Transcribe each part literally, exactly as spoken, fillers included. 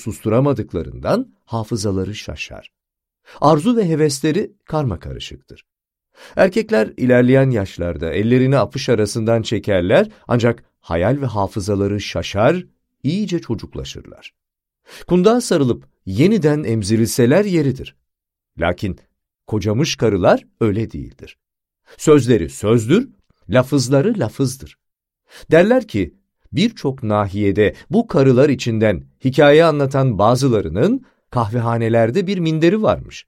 susturamadıklarından hafızaları şaşar. Arzu ve hevesleri karmakarışıktır. Erkekler ilerleyen yaşlarda ellerini apış arasından çekerler ancak hayal ve hafızaları şaşar, iyice çocuklaşırlar. Kundağa sarılıp yeniden emzirilseler yeridir. Lakin kocamış karılar öyle değildir. Sözleri sözdür, lafızları lafızdır. Derler ki birçok nahiyede bu karılar içinden hikaye anlatan bazılarının kahvehanelerde bir minderi varmış.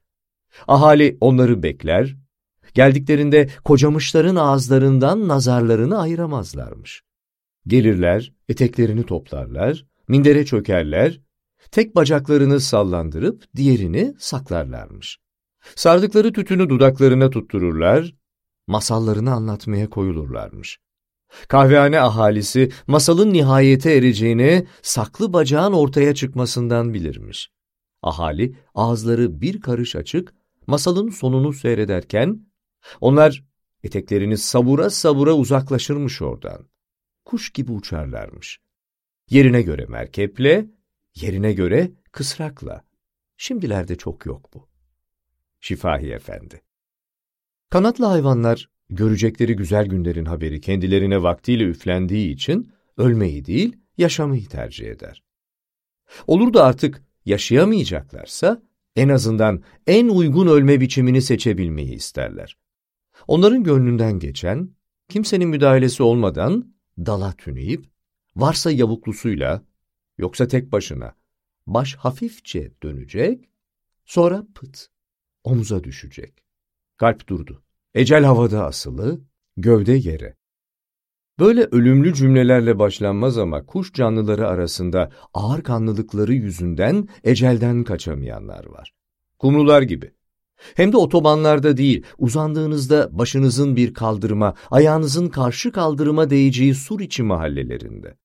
Ahali onları bekler, geldiklerinde kocamışların ağızlarından nazarlarını ayıramazlarmış. Gelirler, eteklerini toplarlar, mindere çökerler, tek bacaklarını sallandırıp diğerini saklarlarmış. Sardıkları tütünü dudaklarına tuttururlar, masallarını anlatmaya koyulurlarmış. Kahvehane ahalisi masalın nihayete ereceğini saklı bacağın ortaya çıkmasından bilirmiş. Ahali ağızları bir karış açık, masalın sonunu seyrederken onlar eteklerini sabura sabura uzaklaşırmış oradan. Kuş gibi uçarlarmış. Yerine göre merkeple, yerine göre kısrakla. Şimdilerde çok yok bu. Şifahi Efendi. Kanatlı hayvanlar görecekleri güzel günlerin haberi kendilerine vaktiyle üflendiği için ölmeyi değil, yaşamayı tercih eder. Olur da artık yaşayamayacaklarsa en azından en uygun ölme biçimini seçebilmeyi isterler. Onların gönlünden geçen, kimsenin müdahalesi olmadan dala tüneyip, varsa yavuklusuyla, yoksa tek başına, baş hafifçe dönecek, sonra pıt, omuza düşecek. Kalp durdu. Ecel havada asılı, gövde yere. Böyle ölümlü cümlelerle başlanmaz ama kuş canlıları arasında ağır kanlılıkları yüzünden ecelden kaçamayanlar var. Kumrular gibi. Hem de otobanlarda değil, uzandığınızda başınızın bir kaldırıma, ayağınızın karşı kaldırıma değeceği sur içi mahallelerinde.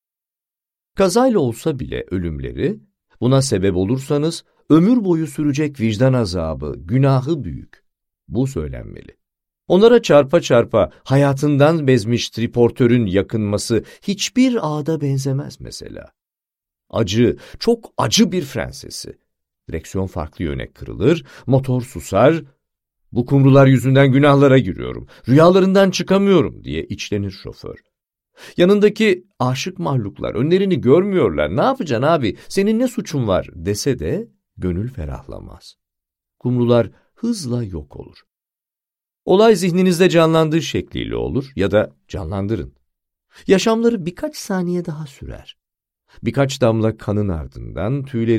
Kazayla olsa bile ölümleri, buna sebep olursanız ömür boyu sürecek vicdan azabı, günahı büyük. Bu söylenmeli. Onlara çarpa çarpa hayatından bezmiş triportörün yakınması hiçbir ağda benzemez mesela. Acı, çok acı bir fren sesi. Direksiyon farklı yöne kırılır, motor susar. Bu kumrular yüzünden günahlara giriyorum, rüyalarından çıkamıyorum diye içlenir şoför. Yanındaki aşık mahluklar önlerini görmüyorlar. Ne yapacaksın abi, senin ne suçun var dese de gönül ferahlamaz. Kumrular hızla yok olur. Olay zihninizde canlandığı şekliyle olur ya da canlandırın. Yaşamları birkaç saniye daha sürer. Birkaç damla kanın ardından tüyleri